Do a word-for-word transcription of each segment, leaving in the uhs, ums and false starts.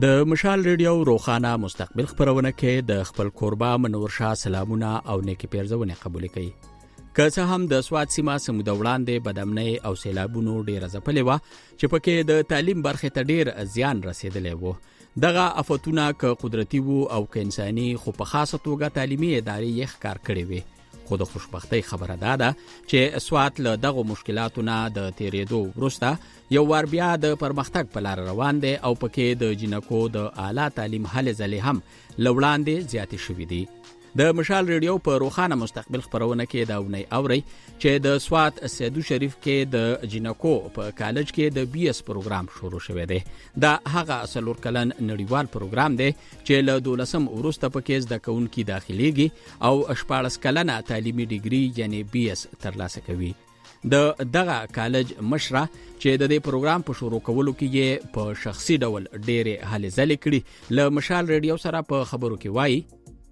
د مشال ریډیو روخانه مستقبل خبرونه کې د خپل کوربه منور شاه سلامونه او نیکی پیرزونه قبول کړي. که څه هم د سواد سیمه سمود وړاندې بدامنۍ او سیلابونو ډیره ځپلې و چې پکې د تعلیم برخه ته ډیر زیان رسیدلی و. دغه آفتونه که قدرتي وو او که انساني خو په خاصه توګه تعلیمي ادارې یې ښکار کړي وي. خو د خوشبختۍ خبره دا ده چې سوات له دغه مشکلاتو نه د تیرېدو وروسته یو وار بیا د پرمختګ په لار روان دی او پکې د جنکو د اعلی تعلیم هلې ځلې هم له وړاندې زیاتې شوي دي. د مشال ریډیو په روخانه مستقبل خبرونه کې دا ونی اوري چې د سوات سیدو شریف کې د جنکو په کالج کې د بي اس پروګرام شروع شوی دی. دا هغه څلور کلن نړیوال پروګرام دی چې له دولسم وروسته پکې زده کوونکي داخليږي او شپاړس کلنه تعلیمي ډیګري یعنی بي اس ترلاسه کوي. د دغه کالج مشره چې د دې پروګرام په شروع کولو کې یې په شخصي ډول ډېرې هلې ځلې کړي له مشال ریډیو سره په خبرو کې وایي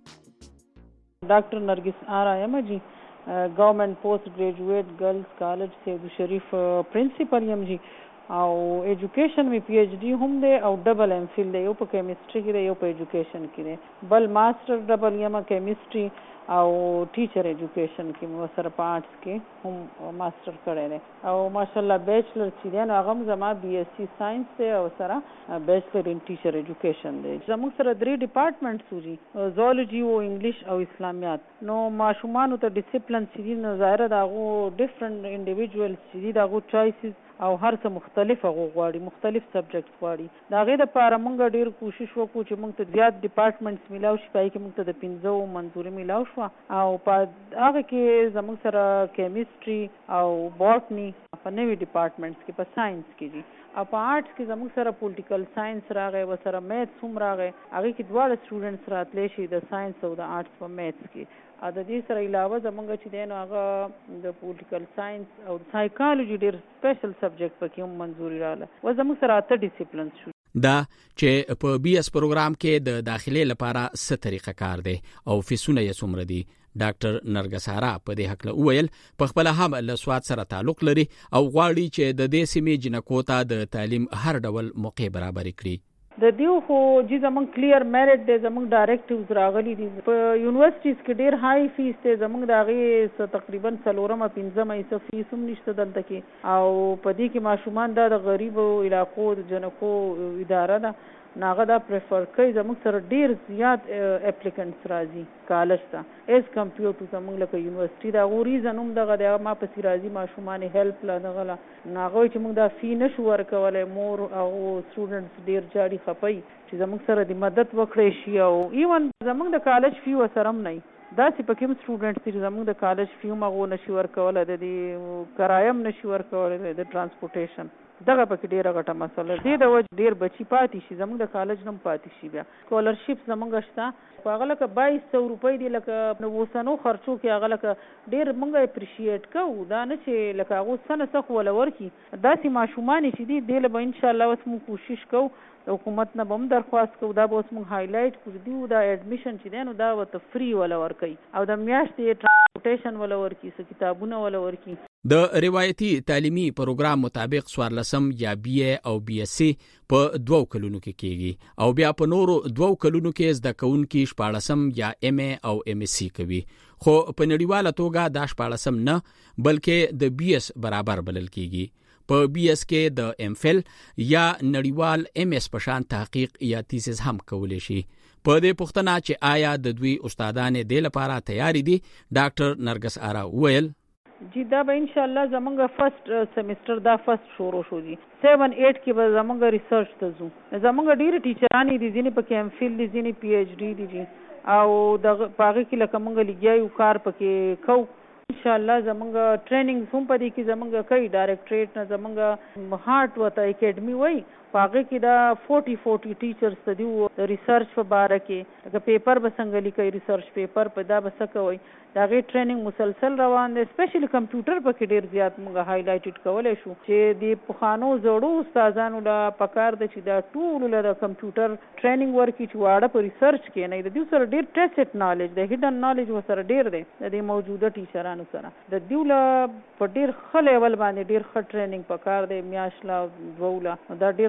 ډاکټر نرګس آرا یم جی گورنمنت پوسټ ګریجویټ ګرلز کالج سیدو شریف پرنسپل یم جی او ایجوکیشن می پی ایچ ڈی هم دی او ډبل ایم فیل دی، یو په کیمستري کې دی یو په ایجوکیشن کې دی، بل ماستر ډبل یم کیمستري او ټیچر ایجوکیشن کې مو سره په آرټس کې هم ماستر کړی دی او ماشاءالله بیچلر چې دی نو هغه هم زما بی ایس سی ساينس دی او سره بیچلر ان ټیچر ایجوکیشن دی. زموږ سره درې ډپارټمنټس وو جی، زولوجي او انګلیش او اسلامیات. نو ماشومانو ته ډیسپلن چې دی نو ظاهره د هغو ډفرنٹ انډیویجوالز چې دي د هغو چوایسز او هر څه مختلف هغه غواړي، مختلف سبجیکټس غواړي. د هغې دپاره موږ ډېر کوشش وکړو چې موږ ته زیات ډپارټمنټس میلاو شي، پای کې موږ ته د پنځو منظوري میلاو شوه او په هغه کې زموږ سره کیمستري او باټني په نوي ډپارټمنټس کې په ساينس کې دي او په آرټس کې زموږ سره پولیټیکل ساينس راغی و سره میتھس هم راغی. هغې کې دواړه سټوډنټس راتلی شي د ساينس او د آرټس په میتھس کې. او د دې سره علاوه زمونږ چې دی نو هغه د پولیټیکل ساينس او سایکالوجي ډېر سپیشل سبجیکټ پکې هم منظوري راغله و زموږ سره اته ډیسپلنز شو. دا چې په بي اس پروګرام کې د داخلي لپاره څه طریقه کار دی او فیسونه یې څومره دي. ډاکټر نرګس آرا په دې حق له وویل په خپل هم له سواد سره تعلق لري او غواړي چې د دې سیمې جنکو ته د تعلیم هر ډول موقع برابر کړي. د دیو خو چې زمونږ کلیر میرټ دی، زمونږ ډایرکټیوز راغلي دي. په یونیورسټیز کې ډېر های فیس دی، زمونږ د هغې تقریبا څلورمه پنځمه حصه فیس هم نشته دلته کې او په دې کې ماشومان دا د غریبو علاقو د جنکو اداره ده نو هغه دا پریفر کوي. زموږ سره ډېر زیات اپلیکنټس راځي کالج ته ایز کمپیور ټو زموږ لکه یونیورسټي. د هغو ریزن هم دغه دی، ما پسې راځي ماشومان هیلپ له دغه له نو هغه وایي چې موږ دا فی نه شو ورکولی. مور هغو سټوډنټس ډېر جاړي خفوي چې زموږ سره د مدد وکړی شي او ایون زموږ د کالج فی ورسره هم نه وي. داسې پکې هم سټوډنټس دي چې زموږ د کالج فی هم هغو نشي ورکولی، د دې کرایه هم نشي ورکولی، د ټرانسپورټیشن دغه پکې ډېره غټه مسله ده. دې د وجې ډېر بچي پاتې شي، زموږ د کالج نه هم پاتې شي. بیا سکالرشپ زموږ شته په هغه لکه بایس سو روپۍ دي، لکه اوسنو خرچو کې هغه لکه ډېر موږ اپریشیټ کوو. دا نه چې لکه هغو څه نه څه خو وله ورکړي. داسې ماشومان چې دي دې له به انشاءالله اوس موږ کوشش کوو د حکومت نه به هم درخواست کوو دا به اوس موږ هایلایټ کړو دیو دا ایډمیشن چې دی نو دا ورته فری وله ورکوي او د میاشتې ټرانسپورټیشن وله ورکړي، څه کتابونه وله ورکړي. د روایتي تعلیمي پروګرام مطابق څوارلسم یا بي اے او بي ایس سی په دوو کلونو کې کېږي او بیا په نورو دوو کلونو کې زده کوونکي شپاړسم یا ایم اے او ایم ایس سی کوي. خو په نړیواله توګه دا شپاړسم نه بلکې د بي ایس برابر بلل کېږي. په بي ایس کې د ایم فل یا نړیوال ایم ایس په شان تحقیق یا تیسیس هم کولی شي. په دې پوښتنه چې آیا د دوی استادانې دې لپاره تیاری دي، ډاکټر نرګس آرا وویل جی دا به انشاءالله زمونږ فرست سیمسټر دا فرست شروع شو دي. سیون ایټ کې به زمونږ ریسرچ ته ځو. زمونږ ډېرې ټیچرانې دي، ځینې پکې ایم فل دي، ځینې پی ایچ ډي دي جی او دغه په هغې کې لکه مونږ لګیا یو کار پکې کوو. انشاءالله زمونږ ټریننګز هم په دې کې زمونږ کوي. ډایرکټریټ نه زمونږ هارټ ورته اکیډمي وایي، په هغې کې دا فورټي فورټي ټیچرس ته دي ریسرچ په باره کې. لکه پیپر به څنګه لیکئ، ریسرچ پیپر په دا به څه کوئ، د هغې ټریننګ مسلسل روان دی. سپیشلی کمپیوټر پکې ډېر زیات موږ هایلایټډ کولی شو چې د پخوانو زړو استادانو له پکار ده چې دا ټولو له د کمپیوټر ټریننګ ورکړي چې واړه په ریسرچ کې نه. د دوی سره ډېر ټیسټ نالج دی، هیډن نالج ورسره ډېر دی د دې موجوده ټیچرانو سره. د دوی له په ډېر ښه لیول باندې ډېر ښه ټریننګ پکار دی، میاشت له دوو له دا ډېر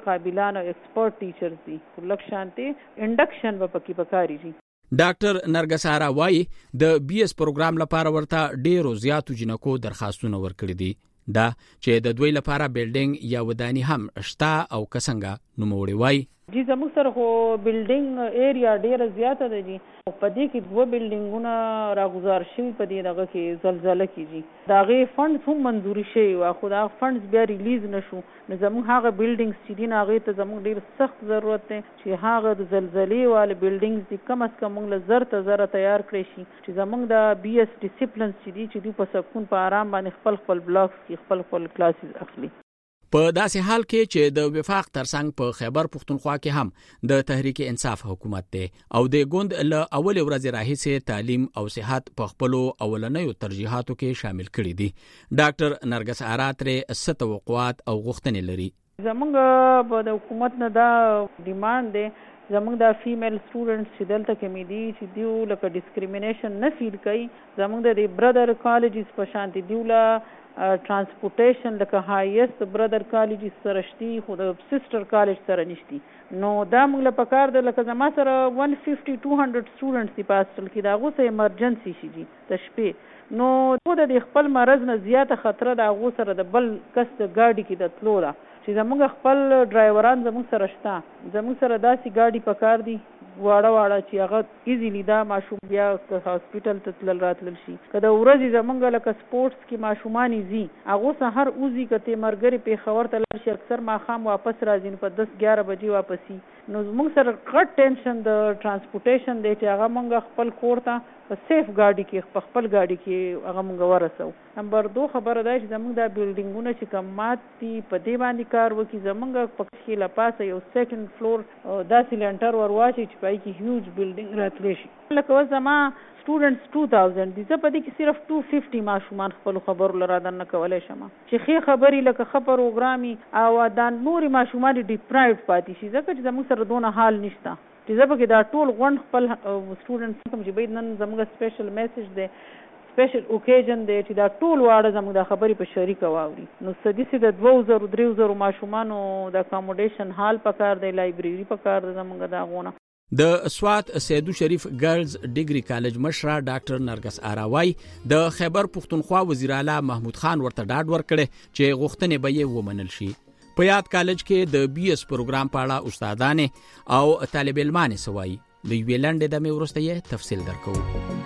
ډیر قابلان او ایکسپرت ټیچرز دي لکه شانتي انډکشن به پکې پکاري دي. ډاکټر نرګس آرا وايي د بي اس پروګرام لپاره ورته ډیرو زیاتو جنکو درخواستونه ورکړي دي دا چې د دوی لپاره بیلډینګ یا ودانی هم شته او کسنګا نوموړي وايي جی زموږ سره خو بیلډینګ ایریا ډیره زیاته ده جی په دې کې دوه بیلډینګونه راغوزار شوي په دې دغه کې زلزلہ کې جی دا غي فند هم منزوري شوی او خو دا فند بیا ریلیز نشو نو زموږ هغه بیلډینګز چې دین هغه ته زموږ ډیر سخت ضرورت دی چې هغه د زلزلې والے بیلډینګز دي کم از کم موږ له زر ته زر تیار کړی شي چې زموږ د بي اس ډیسپلینز چې دي چې دوی په سکون په آرام باندې خپل خپل بلاکس کې خپل خپل کلاسز اخلي. په داسې حال کې چې د وفاق ترڅنګ په خیبر پښتونخوا کې هم د تحریک انصاف حکومت دی او د ګوند له اول ورځې راهیسې تعلیم او صحت په خپل اولنیو ترجیحاتو کې شامل کړي دي. ډاکټر نرګس آرا ترې ست توقعات او غوښتنې لري. زمونږ په د حکومت نه دا ډیماند دی زمونږ د فیمیل سټوډنټس چې دلته کې مې دي چې دیو لکه ډیسکریمینیشن نه فیل کوي زمونږ د برادر کالجز په شانتي دیولا ترانسپورټیشن لکه هایست برادر کالج سره شتي خو د سسټر کالج سره نشتی نو دا موږ له پکار د لکه زما سره one hundred fifty two hundred سټوډنټس دی پاستل کې دا غوسه ایمرجنسي شي دي د شپې نو د خپل مرز نه زیاته خطر د غو سره د بل کس د گاډي کې د تلو دا چې زموږ خپل ډرایوران زموږ سره شته زموږ سره داسې گاډي پکار دي واړه واړه چې هغه ایزیلی دا ماشوم بیا هاسپټل ته تلل راتلل شي کله ورځي زمونږ لکه سپورتس کې ماشومان زی هغه سحر اوزي کته مرګري په خبر ته لار شي اکثر ماخام واپس راځي په ten eleven بجې واپسي نو زمونږ سره غټ ټینشن د ترانسپورټیشن دی چې هغه مونږ خپل کور ته په سیف گاډي کې په خپل گاډي کې هغه مونږ ورسو. نمبر دو خبره ده چې زمونږ د بیلډینګونو چې کمات دي په دې باندې کار وکړي زمونږ په کې لا پاسه یو سیکنډ فلور دا سیلنټر ورواچي چې پای کې هیوج بیلډینګ راتلی شي لکه زما سټوډنټس two thousand دي زه په دې کې صرف two fifty ماشومان خپل خبرو لرا دنه کولای شم چې خې خبري لکه خبر پروګرامي او دا نوري ماشومان ډیپرایوډ پاتې شي ځکه چې زموږ سره دونه حال نشته چې زه به دا ټول غونډ خپل سټوډنټس کوم چې باید نن زموږ سپیشل میسج دی سپیشل اوکیجن دی چې دا ټول واړه زموږ د خبرې په شریکه واوري نو سدي سي د two thousand three thousand ماشومانو د اکاموډیشن حال پکار دی لایبرری پکار دی زموږ دا غونه. د سوات سیدو شریف ګرلز ډیګري کالج مشره ډاکټر نرګس آرا وايي د خیبر پښتونخوا وزیر اعلی محمود خان ورته ډاډ ورکړي چې غوښتنې به یې ومنل شي. په یاد کالج کې د بي اس پروګرام په اړه استادانې او طالب علمان سوای د یوې لنډې دمې وروسته یې تفصیل درکو.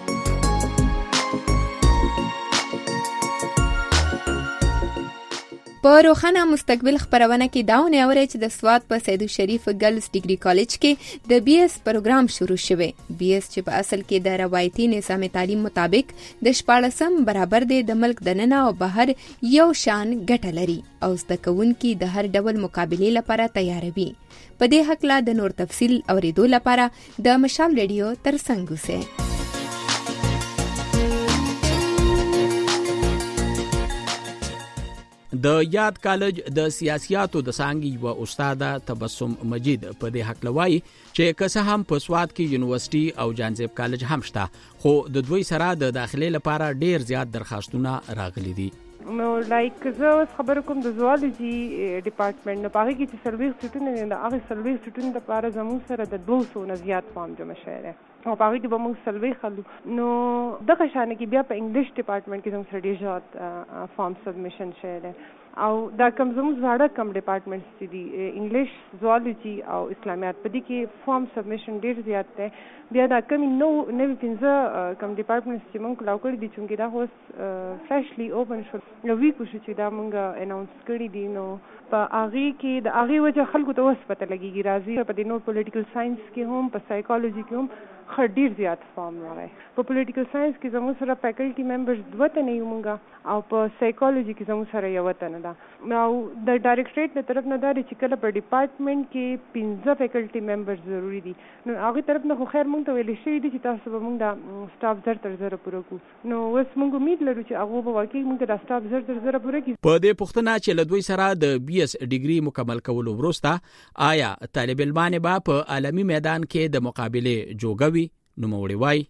په روښانه مستقبل خبرونه کې داونه اوري چې د سوات په سیدو شریف ګرلز ډیګري کالج کې د بي اس پروګرام شروع شوی. بي اس چې په اصل کې د روایتي نظام تعلیم مطابق د شپاړسم برابر دی د ملک دننه او بهر یو شان ګټه لري او زده کوونکي د هر ډول مقابله لپاره تیاروي. په دې حق لا د نور تفصیل اوریدو لپاره د مشال ریډیو ترڅنګ اوسئ. د یاد کالج د سیاسياتو د څنګه یو استاد تبسم مجید په دې حق لوي چې کسه هم په سوات کې یونیورسيټي او جانزیب کالج هم شته خو د دوی سره د داخلي لپاره ډیر زیات درخواستونه راغلي دي. نو لایک زه خبر کوم د زوالجی ډپارټمنټ نه پاره کې چې سرویس سټوډنټ نه د هغه سرویس سټوډنټ لپاره زموږ سره د two hundred نه زیات فارم جمع شوی دی او پاره کې به موږ سروي خلو نو دغه شان کې بیا په انګلیش ډپارټمنټ کې زموږ سره ډیر زیات فارم سبمیشن شوی دی او دا کوم زموږ زړه کم ډپارټمنټس چې دي انګلیش زوالجی او اسلامیات په دې کې فارم سبمیشن ډیر زیات دی. بیا دا کوم نو نوی پنځه کم ډپارټمنټس چې موږ کلاو کړی دي چې دا اوس فرشلی اوپن شو نو وی کو چې دا موږ اناونس کړی دي نو په هغه کې د هغه وجه خلکو ته اوس پته لګیږي راځي په دې نو پولیټیکل ساينس کې هم په سایکالوجي کې هم خډیر زیات فارم راغی. په پولیټیکل ساينس کې زموږ سره فیکلټي ممبرز دوه تنه یو موږ او په سایکالوجي کې زموږ سره یو تنه ده. نو د ډایریکټریټ له طرف نه دا چې کله په ډپارټمنټ کې پنځه فیکلټي ممبرز ضروری دي نو هغه طرف نه خو خیر موږ ته ویل شي چې تاسو به موږ د سټاف زر تر زر پوره کو نو اوس موږ امید لرو چې هغه به واقعي موږ د سټاف زر تر زر پوره کړي. په دې پوښتنه چې له دوی سره د بي اس ډیګري مکمل کولو وروسته آیا طالب علمان به په عالمي میدان کې د مقابله جوګوي نو موړي وای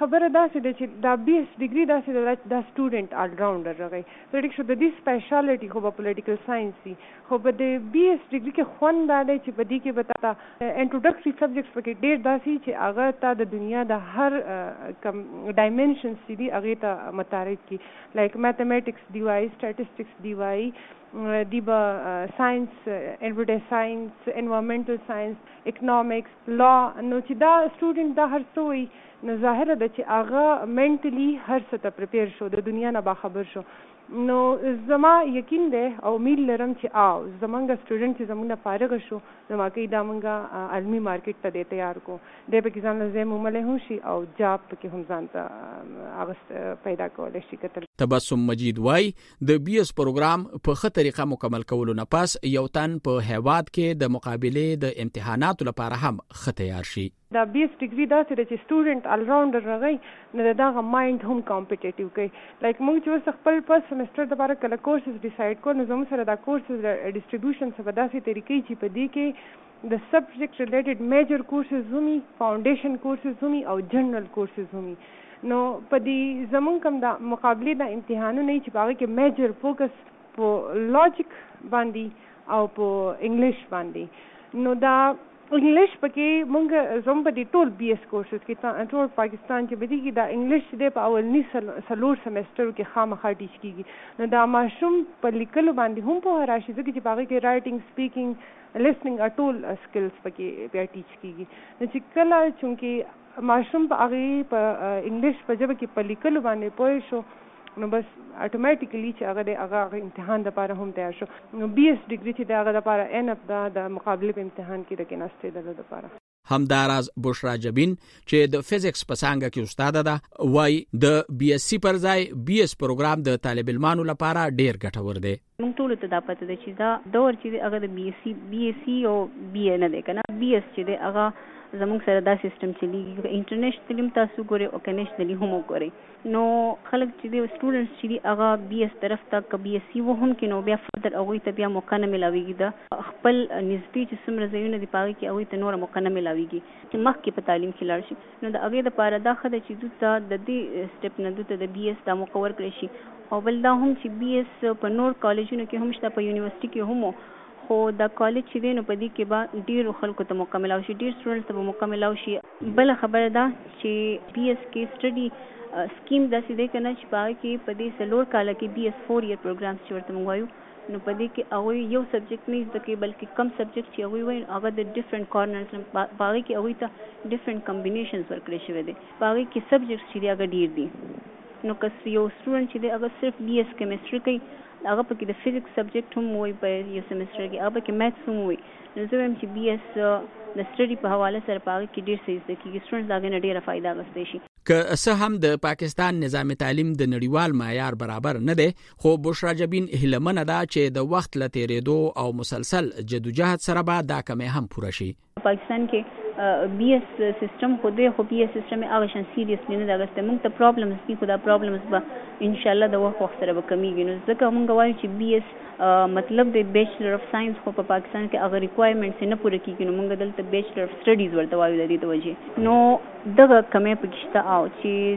خبره داسې ده چې دا بي اس ډیګري داسې ده دا سټوډنټ آل راونډر راغی پرېږدي شو د دې سپیشالټي خو به پولیټیکل ساينس وي خو په د بي اس ډیګري کې خوند دا دی چې په دې کې به تا انټروډکټري سبجیکټس پکې ډېر داسې چې هغه تا د دنیا د هر کم ډایمنشنز چې دي هغې ته متعرض کړي لایک میتھمیټکس دی وایي سټیټسټکس دی وایي دی به ساينس انویټی ساينس انوایرمنټل ساينس اکنامکس لا نو چې دا سټوډنټ دا هر څه وي نو ظاهره ده چې هغه منټلی هر څه ته پریپیر شو د دنیا نه باخبر شو نو زما یقین دی او امید لرم چې آو زمونږ سټوډنټ چې زمونږ نه فارغ شو نو واقعي دا مونږه عالمي مارکیټ ته دی تیار کو دی پکې ځان له ځای موملی هم شي او جاب پکې هم ځان ته هغه پیدا کولی شي کتل. تبسم مجید وای د بي اس پروګرام په ښه طریقه مکمل کولو نه پس یو تن په هیواد کې د مقابلې د امتحاناتو لپاره هم ښه تیار شي. دا بي اس ډیګري داسې ده چې سټوډنټ آل راونډر راغی نو د دغه مایند هم کمپټیټیو کوي لایک موږ چې اوس خپل فرست سمسټر دپاره کله کورسز ډیسایډ کړو نو زموږ سره دا کورسز ډسټریبیوشن څه په داسې طریقې چې په دې کې د سبجیکټ ریلیټډ میجر کورسز هم فاونډیشن کورسز هم او جنرل کورسز هم نو په دې زمونږ کوم دا مقابلې د امتحانونه چې په هغې کې میجر فوکس په لاجیک باندې او په انګلیش باندې نو دا انګلیش پکې مونږ زم په دې ټول بي اس کورسز کې ټول پاکستان کې بدی کې دا انګلیش دې په اولنی سلور سمستر کې خامخا ټیچ کیږي نو دا ماشوم په لیکلو باندې هم په راشي ځکه چې باغې کې رائټینګ سپیکینګ لیسنینګ ټول سکلز پکې بیا ټیچ کیږي نو چې کله چونکې ماشوم په هغې په انګلیش په ژبه کې په لیکلو باندې پوه شو نو بس اتوماتیکلی چې هغه د هغه امتحان لپاره هم تیار شو نو بي اس ډیګري چې د هغه لپاره ان اف دا د مقابله په امتحان کې د کېناستېدلو لپاره همداراز بشرا جبین چې د فزیکس په څانګه کې استاد ده وای د بي اس سي پر ځای بي اس پروګرام د طالب علمانو لپاره ډیر ګټور دی. موږ ټول ته دا پته ده چې دا دور چې هغه د بي اس سي بي اس سي او بي اے نه دی کنه بي اس چې دی هغه زموږ سره دا سیستم چلیږي انټرنیشنل تعلیم تاسو ګورئ او کنیشنلی هم وګورئ نو خلک چې دی سټوډنټس چې دی هغه بي اس طرف ته که بي اس سي و هم کې نو بیا فردر هغوی ته بیا موقع نه میلاویږي د خپل نږدې چې څومره ځایونه دي په هغې کې هغوی ته نوره موقع نه میلاویږي چې مخکې په تعلیم کې لاړ شي نو د هغې دپاره دا ښه ده چې دوی ته د دې سټپ نه دوی ته د بي اس دا موقع ورکړی شي او بل دا هم چې بي اس په نور کالجونو کې هم شته په یونیورسټي کې هم خو دا کالج چې دی نو په دې کې به ډېرو خلکو ته موقع میلاو شي ډېر سټوډنټس ته به موقع میلاو شي. بله خبره ده چې بي اس کې سټډي سکیم داسې دی که نه چې په هغه کې په دې څلور کاله کې بي اس فور ایئر پروګرامس چې ورته موږ وایو نو په دې کې هغوی یو سبجیکټ نه زده کوي بلکې کم سبجیکټ چې هغوی وایي هغه د ډفرنټ کارنرز په هغې کې هغوی ته ډفرنټ کمبینیشنز ورکړی شوی دی په هغې کې سبجیکټس چې دی هغه ډېر دي نو که یو سټوډنټ چې دی هغه صرف بي اس کیمسټري کوي هغه پکې د فزیکس سبجیکټ هم وایي په یو سیمسټر کې هغه پکې میتھس هم وایي نو زه وایم چې بي اس د سټډي په حواله سره په هغه کې ډېر څه زده کېږي سټوډنټس د هغې نه ډېره فایده اخیستی شي. که څه هم د پاکستان نظام تعلیم د نړیوال معیار برابر نه دی خو بشرا جبین هیلهمنه ده چې د وخت له تېرېدو او مسلسل جدوجهد سره به دا کمی هم پوره شي. پاکستان کې بي اس سیستم خو دی خو بي اس سیستم هغه شان سیریسلی نه ده اخیستی موږ ته پرابلمز دي خو دا پرابلمز به انشاءالله د وخت وخت سره به کمیږي نو ځکه موږ وایو چې بي اس مطلب د بیچلر اف ساينس خو په پاکستان کې هغه ریکوایرمنټس نه پوره کیږي نو موږ دلته بیچلر اف سټډیز ورته وایو د دې د وجې نو دغه کمی پکې شته او چې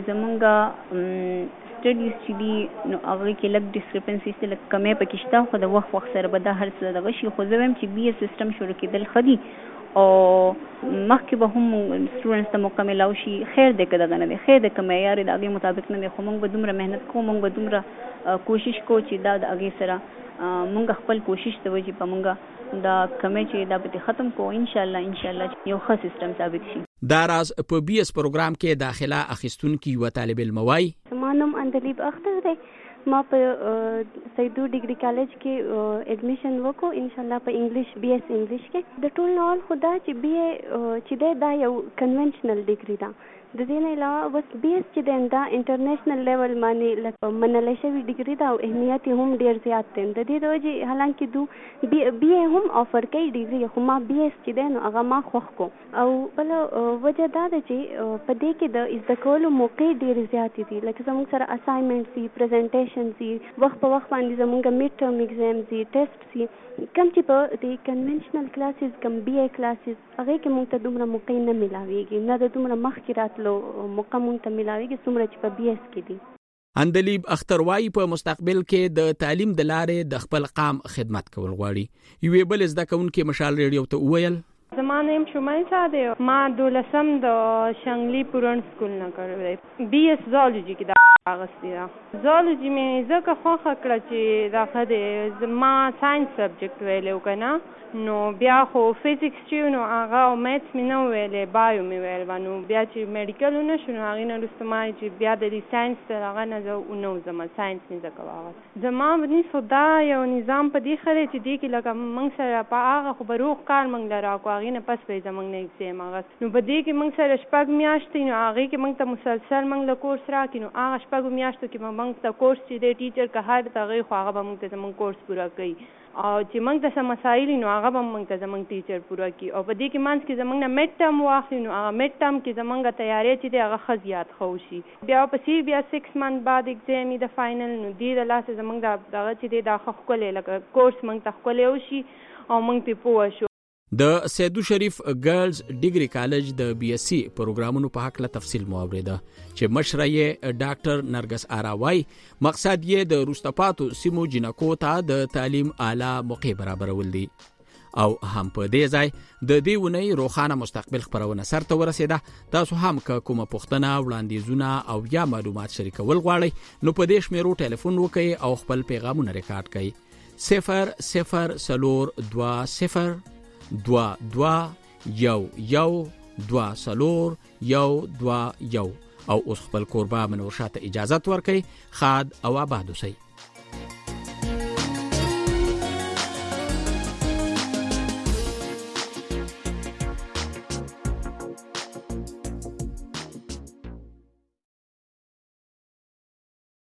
زمونږ سټډیز چې دي نو هغه کې لږ ډسکرپنسي شته لږ کمی پکې شته خو د وخت وخت سره به دا هر څه دغه شي خو زه وایم چې بي اس سیستم شروع کېدل ښه دي او مخکې به هم سټوډنټس ته موقع میلاو شي خیر دی که دغه نه دی خیر دی که معیار د هغې مطابق نه دی خو موږ به دومره محنت کوو موږ به دومره کوشش کوو چې دا د هغې سره موږ خپل کوشش د وجې په موږ دا کمی چې دا به ختم کوو انشاءالله انشاءالله یو ښه سیستم ثابت شي. دا راز په بي اس پروګرام کې داخله اخیستونکي یوه طالب علم وایي زما نوم اندلیب اختر دی ما په سیدو ډیګري کالج کې اډمیشن وکړو انشاءالله په انګلیش بي اس انګلیش کې د ټول نوال خو دا چې بي اے چې دی دا یو کنونشنل ډیګري ده د دې نه علاوه بس بي اس چې دی دا انټرنیشنل لیول باندې لکه منلی شوي ډیګري ده او اهمیت یې هم ډېر زیات دی د دې د وجې حالانکې دو بي بي اے هم آفر کوي ډیګري خو ما بي اس چې دی نو هغه ما خوښ کو او بله وجه دا ده چې په دې کې د زده کولو موقع ډېرې زیاتې دي لکه زموږ سره اسایمنټس دي پریزنټیشنز دي وخت په وخت باندې باندې زمونږ میډ ټرم ایگزامز دي ټیسټ سي کم چې په د کنونشنل کلاسز کم بی ای کلاسز هغې کې مونږ ته دومره موقع نه میلاویږي نه د دومره مخکې راتلو موقع مونږ ته میلاویږي څومره چې په بی ایس کې دي. اندلیب اختروایی په مستقبل کې د تعلیم د لارې د خپل قام خدمت کول غواړي. یوې بل زده کوونکې مشال ریډیو ته وویل زما نیم شمیسا دی، ما دولسم د شنګلی پورن سکول نه کړی دی، بی ایس زولوجي کې دا اغستی ده. زولوجي مې ځکه خوښه کړه چې دغه دی ما ساينس سبجیکټ ویلو کنه، نو بیا خو فزیکس چې نو هغه او میتس مې نه ویلې بایو مې ویل، نو بیا چې میډیکل ونه شو نو هغې نه وروسته ما چې بیا د دې ساینس تر هغه نه زه نه وځم، ساینس مې زده کوه. زما نیسو دا یو نظام په دې ښه دی چې دې کې لکه موږ سره په هغه خو به روغ کار موږ له راکړو، هغې نه پس به یې زموږ نه ایګزام اخست، نو په دې کې موږ سره شپږ میاشتې نو هغې کې موږ ته مسلسل موږ له کورس راکړي، نو هغه شپږو میاشتو کې به موږ ته کورس چې دی ټیچر که هر د هغې خو هغه به موږ ته زموږ کورس پوره کوي، او چې موږ ته څه مسایل نو هغه به موږ ته زموږ ټیچر پوره کړي، او په دې کې منځ کې زموږ نه میډ ټرم واخلي، نو هغه میډ ټرم کې زموږ تیاری چې دی هغه ښه زیات ښه وشي، بیا ورپسې بیا سکس منت بعد ایګزام وي د فاینل، نو دې د لاسه زموږ دا دغه چې دی دا ښه ښکلی لکه کورس موږ ته ښکلی وشي او موږ پرې پوه شو. د سیدو شریف ګرلز ډیګري کالج د بی ایس سی پروګرامونو په حق له تفصیل مو اوریده چې مشره یې ډاکټر نرګس آراوای مقصد یې د روستپاتو سیمو جنکو ته د تعلیم اعلی موقع برابرول دي، او هم په دې ځای د دې ونې روخانه مستقبل خبرونه سرته ورسېده. تاسو هم که کومه پوښتنه وړاندیزونه او یا معلومات شریکول غواړئ نو په دې شمیرو ټلیفون وکړئ او خپل پیغامونه ریکارډ کړئ. صفر صفر سلور دوا صفر دوا دوا یو یو دوا سلور یو دوا یو. او اوس خپل کوربه منور شاته اجازت ورکړئ. خاد او آباد اوسئ.